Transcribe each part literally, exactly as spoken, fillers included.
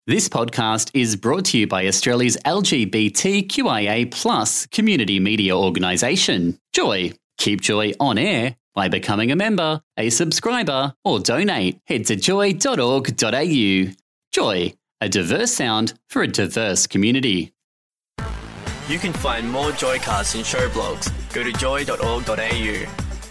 This podcast is brought to you by Australia's L G B T Q I A plus community media organisation, Joy. Keep Joy on air by becoming a member, a subscriber, or donate. Head to joy dot org dot a u. Joy, a diverse sound for a diverse community. You can find more Joycasts and show blogs. Go to joy dot org dot a u.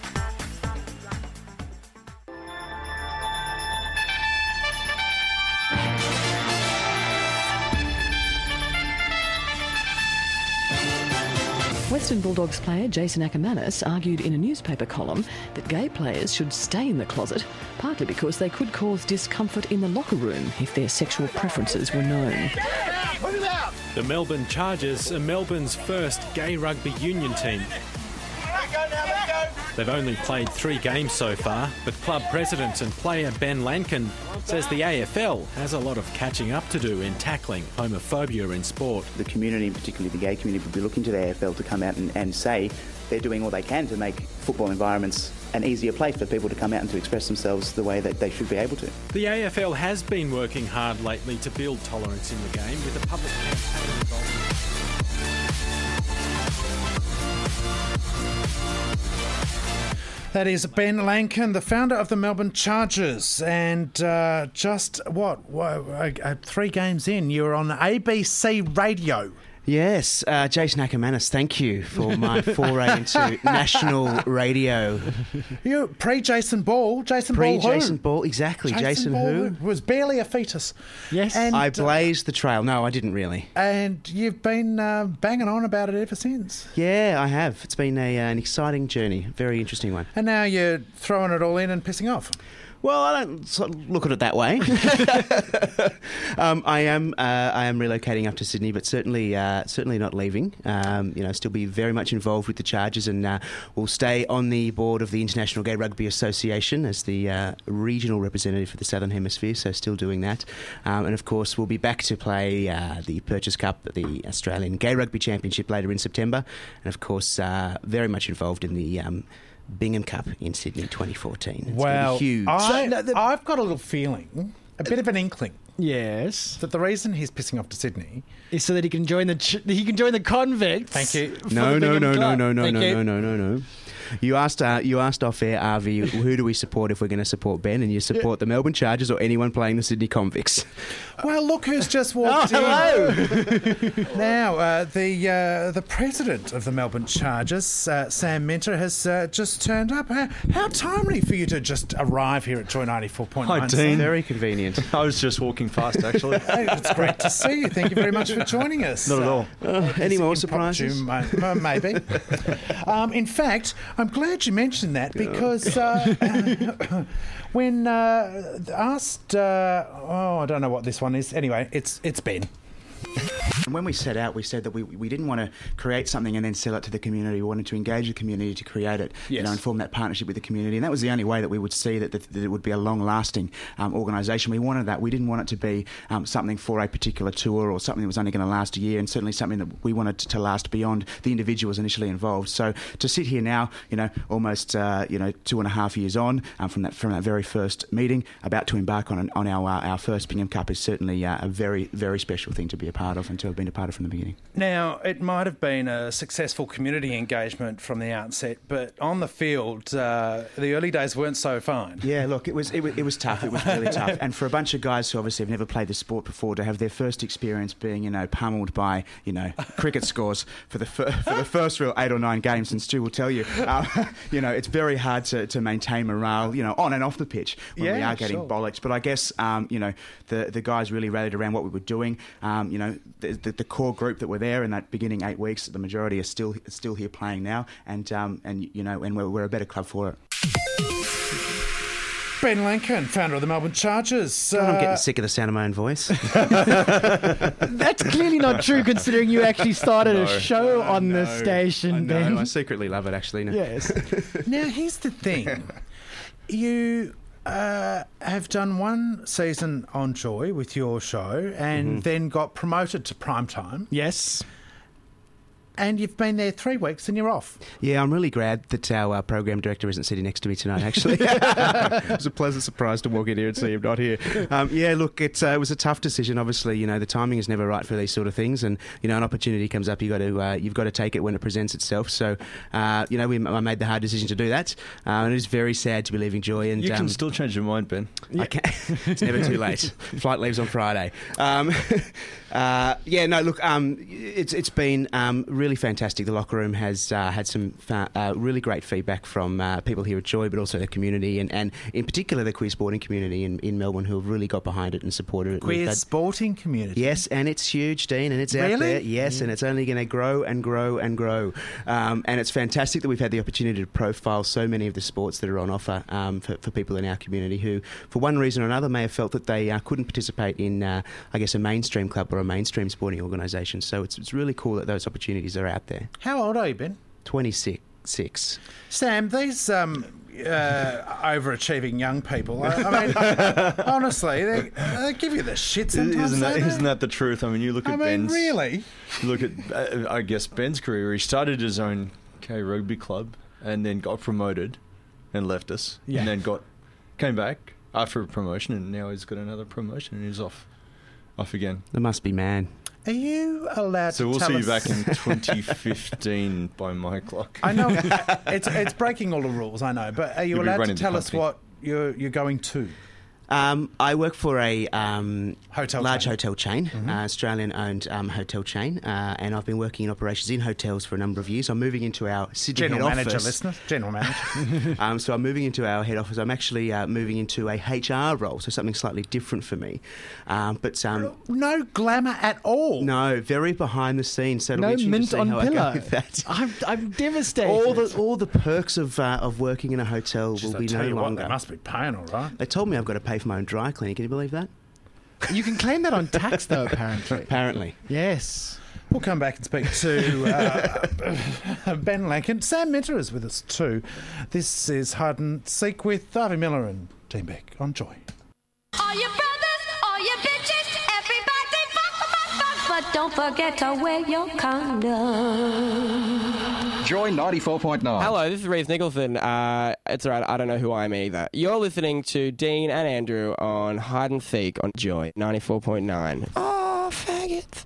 Western Bulldogs player Jason Ackermanis argued in a newspaper column that gay players should stay in the closet, partly because they could cause discomfort in the locker room if their sexual preferences were known. The Melbourne Chargers are Melbourne's first gay rugby union team. They've only played three games so far, but club president and player Ben Lankin says the A F L has a lot of catching up to do in tackling homophobia in sport. The community, particularly the gay community, would be looking to the A F L to come out and, and say they're doing all they can to make football environments an easier place for people to come out and to express themselves the way that they should be able to. The A F L has been working hard lately to build tolerance in the game with a public campaign involving... That is Ben Lankin, the founder of the Melbourne Chargers. And uh, just, what, what uh, three games in, you're on A B C Radio. Yes, uh, Jason Ackermanis, thank you for my foray into national radio. You pre-Jason Ball, Jason Pre Ball who? Jason Ball, exactly. Jason, Jason Ball who? was barely a fetus. Yes. And, I blazed the trail. No, I didn't really. And you've been uh, banging on about it ever since. Yeah, I have. It's been a, uh, an exciting journey, very interesting one. And now you're throwing it all in and pissing off. Well, I don't sort of look at it that way. um, I am uh, I am relocating up to Sydney, but certainly uh, certainly not leaving. Um, you know, still be very much involved with the Chargers, and uh, will stay on the board of the International Gay Rugby Association as the uh, regional representative for the Southern Hemisphere. So still doing that, um, and of course we'll be back to play uh, the Purchase Cup, the Australian Gay Rugby Championship later in September, and of course uh, very much involved in the Um, Bingham Cup in Sydney twenty fourteen. It's well, huge. I, So, no, the- I've got a little feeling, a bit of an inkling, Yes. that the reason he's pissing off to Sydney... Is so that he can join the ch- he can join the convicts. Thank you. for No, the no, Bingham no, no, Club. no, no, Thank no, you. no, no, no, no. You asked, uh, you asked off air, R V, who do we support if we're going to support Ben, and you support the Melbourne Chargers or anyone playing the Sydney Convicts. Well, look who's just walked Oh, in. Now, uh, the uh, the president of the Melbourne Chargers, uh, Sam Minter, has uh, just turned up. How, how timely for you to just arrive here at Joy ninety-four point nine. Hi, Dean. Very convenient. I was just walking past, actually. Hey, it's great to see you. Thank you very much for joining us. Not at all. Uh, any more This impromptu, surprises? ma- Maybe. um, in fact, I'm glad you mentioned that because uh, when uh, asked, uh, oh, I don't know what this one is. Anyway, it's it's Ben. And when we set out, we said that we we didn't want to create something and then sell it to the community. We wanted to engage the community to create it, you Yes. know, and form that partnership with the community. And that was the only way that we would see that, that, that it would be a long-lasting um, organisation. We wanted that. We didn't want it to be um, something for a particular tour or something that was only going to last a year, and certainly something that we wanted to, to last beyond the individuals initially involved. So to sit here now, you know, almost uh, you know two and a half years on um, from that from that very first meeting, about to embark on an, on our uh, our first Bingham Cup, is certainly uh, a very very special thing to be a part of and to have been a part of from the beginning. Now, it might have been a successful community engagement from the outset, but on the field, uh, the early days weren't so fine. Yeah, look, it was, it was it was tough. It was really tough. And for a bunch of guys who obviously have never played the sport before to have their first experience being, you know, pummeled by, you know, cricket scores for the fir- for the first real eight or nine games, and Stu will tell you, uh, you know, it's very hard to, to maintain morale, you know, on and off the pitch when we Yeah, are getting sure. bollocked. But I guess, um, you know, the the guys really rallied around what we were doing. Um, you know, the, the, the core group that were there in that beginning eight weeks, the majority are still still here playing now, and um, and you know, and we're, we're a better club for it. Ben Lankin, founder of the Melbourne Chargers. I'm uh, getting sick of the sound of my own voice. That's clearly not true, considering you actually started No. a show I on the know. station, I know. Ben. I secretly love it, actually. No. Yes. Now, here's the thing. You uh, have done one season on Joy with your show and Mm-hmm. then got promoted to primetime. Yes. and you've been there three weeks and you're off. Yeah, I'm really glad that our uh, program director isn't sitting next to me tonight, actually. It was a pleasant surprise to walk in here and see him not here. Um, yeah, look, it, uh, it was a tough decision. Obviously, you know, the timing is never right for these sort of things, and, you know, an opportunity comes up, you got to, uh, you've got to take it when it presents itself. So, uh, you know, we, I made the hard decision to do that, uh, and it is very sad to be leaving Joy. And you can um, still change your mind, Ben. I can. It's never too late. Flight leaves on Friday. Um, uh, yeah, no, look, um, it's it's been um, really fantastic. The locker room has uh, had some fa- uh, really great feedback from uh, people here at Joy, but also the community, and, and in particular the queer sporting community in, in Melbourne, who have really got behind it and supported it. Queer had, sporting community? Yes, and it's huge, Dean, and it's out Really? there. Yes, Mm. and it's only going to grow and grow and grow. Um, and it's fantastic that we've had the opportunity to profile so many of the sports that are on offer um, for, for people in our community who, for one reason or another, may have felt that they uh, couldn't participate in, uh, I guess, a mainstream club or a mainstream sporting organisation. So it's it's really cool that those opportunities are out there. How old are you, Ben? twenty-six. Six. Sam, these um, uh, overachieving young people, I, I mean, honestly, they, they give you the shit sometimes. Isn't that, don't they? isn't that the truth? I mean, you look at I mean, Ben's... really? You look at, uh, I guess, Ben's career. He started his own K rugby club and then got promoted and left us. Yeah. And then got came back after a promotion, and now he's got another promotion and he's off off again. They must be man. Are you allowed So to we'll tell see us... you back in twenty fifteen by my clock. I know it's it's breaking all the rules, I know, but are you You'll be allowed to running the tell us company. what you're you're going to? Um, I work for a um, Hotel large chain. hotel chain, Mhm. uh, Australian-owned um, hotel chain, uh, and I've been working in operations in hotels for a number of years. I'm moving into our Sydney General head manager, office. listeners. General manager. um, so I'm moving into our head office. I'm actually uh, moving into a H R role, so something slightly different for me. Um, but um, no glamour at all. No, very behind the scenes. So it'll No be interesting mint to see on how I go pillow. with that. I'm, I'm devastated. All the all the perks of uh, of working in a hotel Just will I be tell no you what, longer. they must be paying all right. They told me I've got to pay for my own dry cleaning. Can you believe that? You can claim that on tax, though, apparently. Apparently. Yes. We'll come back and speak to uh, Ben Lankin. Sam Minter is with us too. This is Hide and Seek with Harvey Miller and Dean Beck on Joy. All your brothers, all your bitches, everybody fuck, fuck, fuck, but don't forget to wear your condom. Joy ninety-four point nine. Hello, this is Reece Nicholson. Uh, it's alright, I don't know who I am either. You're listening to Dean and Andrew on Hide and Seek on Joy ninety-four point nine. Oh, faggots.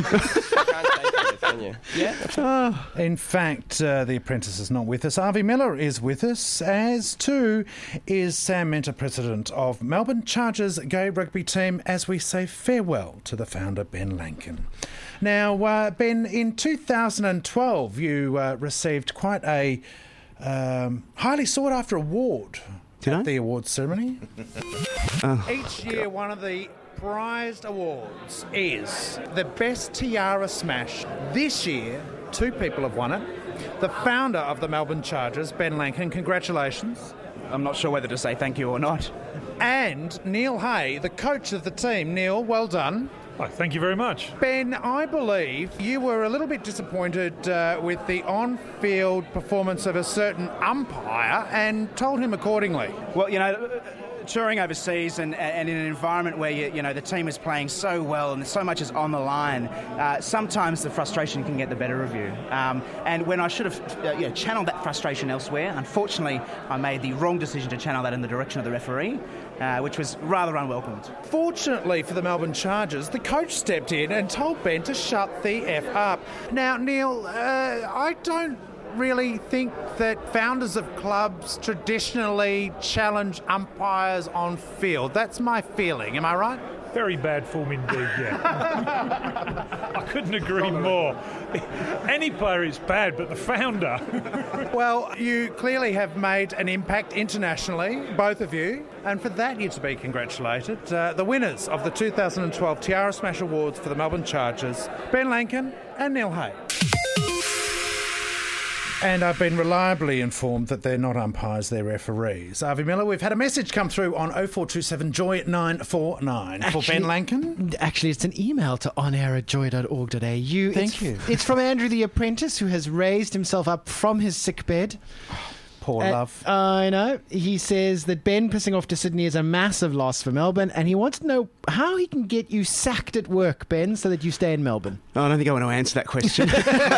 Yeah. In fact, uh, the apprentice is not with us. Harvey Miller is with us, as too is Sam Minter, president of Melbourne Chargers gay rugby team, as we say farewell to the founder, Ben Lankin. Now, uh, Ben, in two thousand twelve, you uh, received quite a um, highly sought-after award Did at I? the awards ceremony. Oh, Each year, one of the prized awards is the Best Tiara Smash. This year, two people have won it. The founder of the Melbourne Chargers, Ben Lankin, congratulations. I'm not sure whether to say thank you or not. And Neil Hay, the coach of the team. Neil, well done. Oh, thank you very much. Ben, I believe you were a little bit disappointed uh, with the on-field performance of a certain umpire and told him accordingly. Well, you know, touring overseas and, and in an environment where you, you know the team is playing so well and so much is on the line, uh, sometimes the frustration can get the better of you. Um, and when I should have uh, you know, channeled that frustration elsewhere, unfortunately, I made the wrong decision to channel that in the direction of the referee, uh, which was rather unwelcomed. Fortunately for the Melbourne Chargers, the coach stepped in and told Ben to shut the F up. Now, Neil, uh, I don't really think that founders of clubs traditionally challenge umpires on field. That's my feeling. Am I right? Very bad form indeed, yeah. I couldn't agree more. Any player is bad, but the founder... Well, you clearly have made an impact internationally, both of you, and for that you're to be congratulated. Uh, the winners of the two thousand twelve Tiara Smash Awards for the Melbourne Chargers, Ben Lankin and Neil Hay. And I've been reliably informed that they're not umpires, they're referees. Harvey Miller, we've had a message come through on oh four two seven Joy nine four nine for Ben Lankin. Actually, it's an email to onair at joy dot org dot a u. Thank it's, you. It's from Andrew the apprentice, who has raised himself up from his sick bed. Poor Uh, love. I know. He says that Ben pissing off to Sydney is a massive loss for Melbourne, and he wants to know how he can get you sacked at work, Ben, so that you stay in Melbourne. Oh, I don't think I want to answer that question.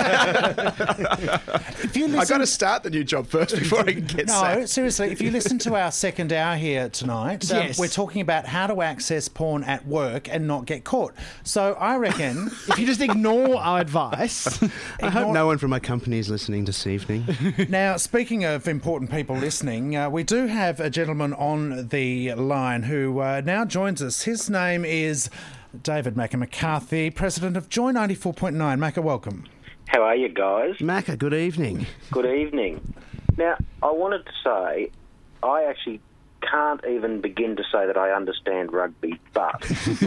If you listen, I got to start the new job first before I can get no, sacked. seriously, if you listen to our second hour here tonight, um, Yes. we're talking about how to access porn at work and not get caught. So I reckon If you just ignore our advice. I hope no one from my company is listening this evening. Now, speaking of important people listening, uh, we do have a gentleman on the line who uh, now joins us. His name is David Macca McCarthy, president of Joy ninety-four point nine. Macca, welcome. How are you guys? Macca, good evening. Good evening. Now, I wanted to say, I actually can't even begin to say that I understand rugby, but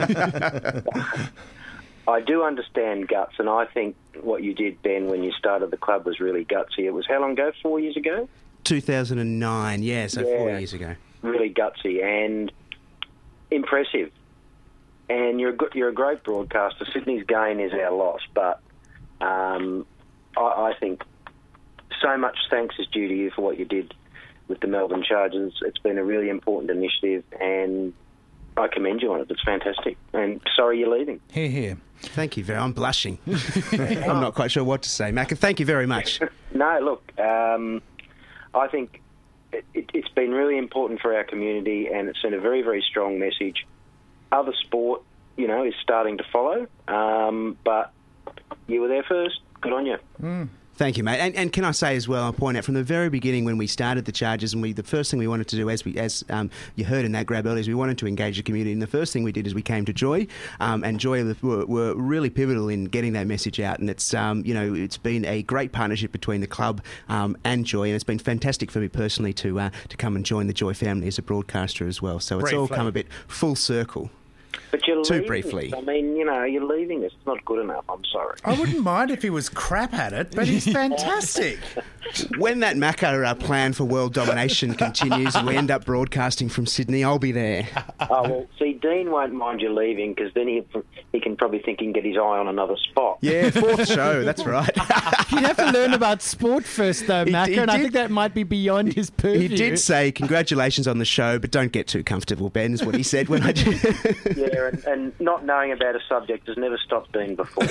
I do understand guts, and I think what you did, Ben, when you started the club was really gutsy. It was how long ago? Four years ago? two thousand nine, yeah, so Yeah. four years ago. Really gutsy and impressive. And you're a, good, you're a great broadcaster. Sydney's gain is our loss, but um, I, I think so much thanks is due to you for what you did with the Melbourne Chargers. It's been a really important initiative, and I commend you on it. It's fantastic. And sorry you're leaving. Here, here. Thank you very I'm blushing. I'm not quite sure what to say. Macca, thank you very much. No, look, um, I think it, it, it's been really important for our community, and it's sent a very, very strong message. Other sport, you know, is starting to follow, um, but you were there first. Good on you. Mm. Thank you, mate. And, and can I say as well, I'll point out from the very beginning when we started the Chargers, and we the first thing we wanted to do, as we as um, you heard in that grab earlier, is we wanted to engage the community. And the first thing we did is we came to Joy, um, and Joy were, were really pivotal in getting that message out. And it's um, you know it's been a great partnership between the club um, and Joy, and it's been fantastic for me personally to uh, to come and join the Joy family as a broadcaster as well. So it's all Briefly. come a bit full circle. But you're Too leaving briefly. us. I mean, you know, you're leaving us. It's not good enough. I'm sorry. I wouldn't mind if he was crap at it, but he's fantastic. When that Macca uh, plan for world domination continues and we end up broadcasting from Sydney, I'll be there. Oh, well, see, Dean won't mind you leaving because then he he can probably think he can get his eye on another spot. Yeah, fourth show, that's right. You'd have to learn about sport first, though, He- Macca, he and I did- think that might be beyond his purview. He did say, congratulations on the show, but don't get too comfortable, Ben, is what he said when I did. Yeah, and, and not knowing about a subject has never stopped Dean before.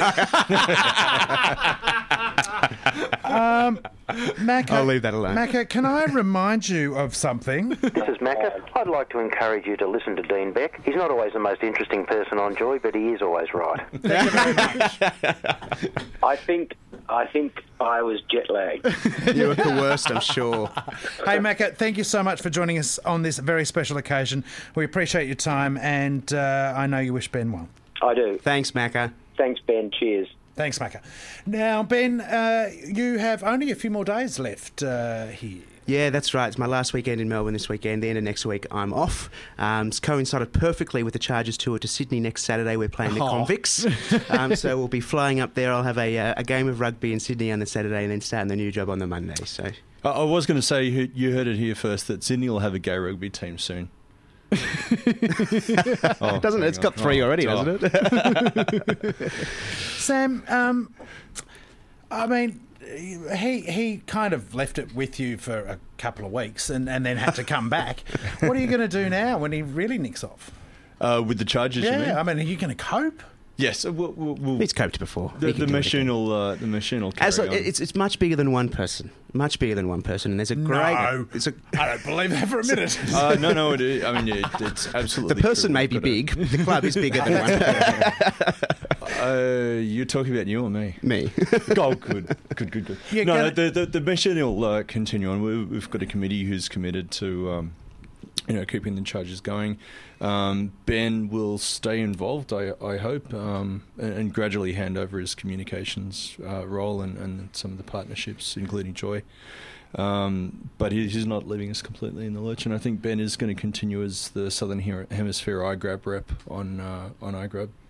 Um, Macca, I'll leave that alone. Macca, can I remind you of something? This is Macca. I'd like to encourage you to listen to Dean Beck. He's not always the most interesting person on Joy, but he is always right. Thank you very much. I think I think I was jet lagged. You were coerced, I'm sure. Hey, Macca, thank you so much for joining us on this very special occasion. We appreciate your time, and uh, I know you wish Ben well. I do. Thanks, Macca. Thanks, Ben. Cheers. Thanks, Macca. Now, Ben, uh, you have only a few more days left uh, here. Yeah, that's right. It's my last weekend in Melbourne this weekend. The end of next week, I'm off. Um, it's coincided perfectly with the Chargers tour to Sydney next Saturday. We're playing the Oh. Convicts. um, so we'll be flying up there. I'll have a, uh, a game of rugby in Sydney on the Saturday and then starting the new job on the Monday. So I, I was going to say, you you heard it here first, that Sydney will have a gay rugby team soon. Oh, doesn't it? It's got three oh, already, oh. doesn't it? Sam, um, I mean, he he kind of left it with you for a couple of weeks and, and then had to come back. What are you going to do now when he really nicks off? Uh, with the Chargers, you mean? Yeah, I mean, are you going to cope? Yes, uh, we'll, we'll, we'll, He's coped before. the, He the can do it machine again. will uh, the machine will carry As, on. it's it's much bigger than one person. Much bigger than one person, and there's a great. No, it's a, I don't believe that for a minute. uh, no, no, it is, I mean it, it's absolutely. the person true. may be We've got big. The club is bigger than one. a- Uh, you're talking about you or me? Me. Oh, good, good, good, good. Yeah, no, go- no, the, the the mission will uh, continue on. We, we've got a committee who's committed to, um, you know, keeping the charges going. Um, Ben will stay involved, I, I hope, um, and, and gradually hand over his communications uh, role and, and some of the partnerships, including Joy. Um, but he, he's not leaving us completely in the lurch, and I think Ben is going to continue as the Southern Hemi- Hemisphere iGrab rep on uh, on iGrab.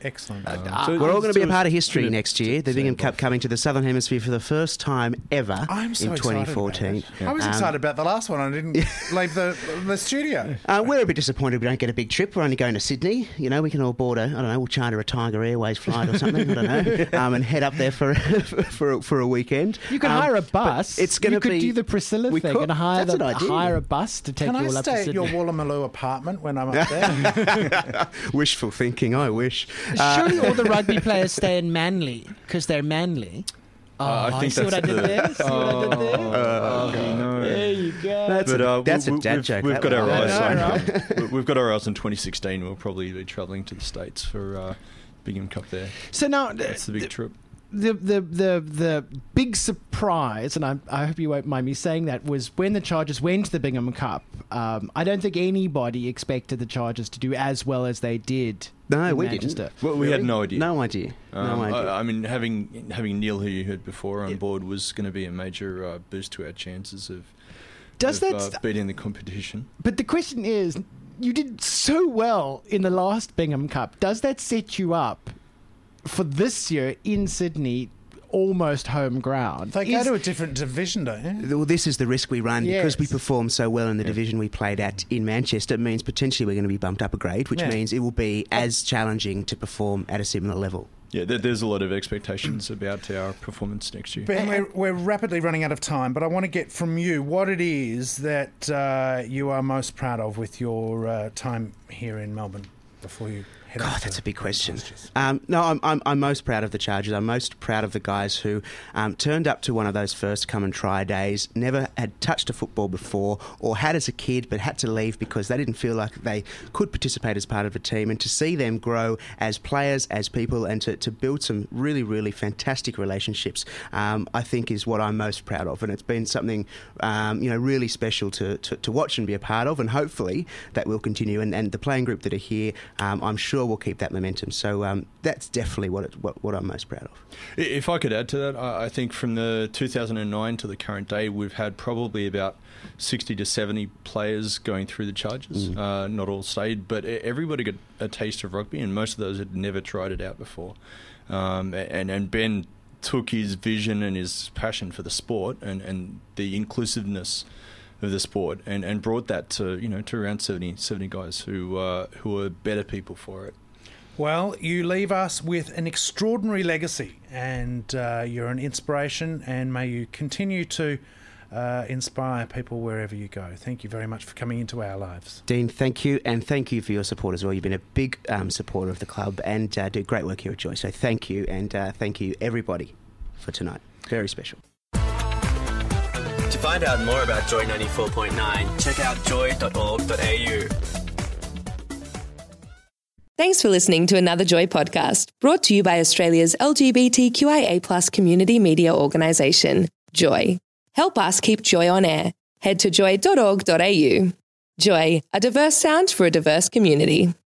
Excellent. Uh, so we're all going to be a part of history next year. The Bingham Cup coming to the Southern Hemisphere for the first time ever I'm so in twenty fourteen. Yeah. I was um, excited about the last one. I didn't leave the the studio. Uh, we're a bit disappointed we don't get a big trip. We're only going to Sydney. You know, we can all board a, I don't know, we'll charter a Tiger Airways flight or something, I don't know, um, and head up there for for a, for a weekend. You could um, hire a bus. It's going to be... You could do the Priscilla thing could. and hire, That's the, an idea. hire a bus to take Can you all I up to stay Sydney. at your Woolloomooloo apartment when I'm up there? Wishful thinking, I wish. Surely all the rugby players stay in Manly because they're Manly. Oh, uh, I think see that's what I did the, there? See oh, what I did there? Uh, oh, no. There you go. That's but, a, uh, that's we, a dad we've, joke. We've got our eyes know, on. right? We've got our eyes on twenty sixteen. We'll probably be travelling to the States for uh, Bingham Cup there. So now that's the big trip. The, the the the big surprise, and I, I hope you won't mind me saying that, was when the Chargers went to the Bingham Cup. Um, I don't think anybody expected the Chargers to do as well as they did. No, in we Manchester. didn't. Well, we really? had no idea. No idea. Um, no idea. I, I mean, having having Neil, who you heard before, on board was going to be a major uh, boost to our chances of, Does of that uh, st- beating the competition. But the question is, you did so well in the last Bingham Cup. Does that set you up for this year in Sydney? Almost home ground. They go Is- to a different division, don't you? Well, this is the risk we run because we Yes. performed so well in the division we played at in Manchester. It means potentially we're going to be bumped up a grade, which Yeah. means it will be as challenging to perform at a similar level. Yeah, there, there's a lot of expectations about our performance next year. Ben, we're, we're rapidly running out of time, but I want to get from you what it is that uh, you are most proud of with your uh, time here in Melbourne before you head God, off that's to a big question. pastures. Um, no, I'm, I'm I'm most proud of the Chargers. I'm most proud of the guys who um, turned up to one of those first come and try days, never had touched a football before or had as a kid but had to leave because they didn't feel like they could participate as part of a team, and to see them grow as players, as people, and to, to build some really, really fantastic relationships, um, I think is what I'm most proud of. And it's been something um, you know really special to, to, to watch and be a part of, and hopefully that will continue. And, and the playing group that are here, um, I'm sure will keep that momentum. So um, that's definitely what, it, what what I'm most proud of. If I could add to that, I I think from the two thousand nine to the current day, we've had probably about sixty to seventy players going through the Chargers. Mm. Uh, not all stayed, but everybody got a taste of rugby, and most of those had never tried it out before. Um, and, and Ben took his vision and his passion for the sport and, and the inclusiveness of the sport and, and brought that to, you know, to around seventy, seventy guys who uh, who are better people for it. Well, you leave us with an extraordinary legacy, and uh, you're an inspiration, and may you continue to uh, inspire people wherever you go. Thank you very much for coming into our lives. Dean, thank you, and thank you for your support as well. You've been a big um, supporter of the club and uh, do great work here at Joy. So thank you, and uh, thank you everybody for tonight. Very special. To find out more about Joy ninety-four point nine, check out joy dot org dot a u. Thanks for listening to another Joy podcast, brought to you by Australia's L G B T Q I A plus community media organisation, Joy. Help us keep Joy on air. Head to joy dot org dot a u. Joy, a diverse sound for a diverse community.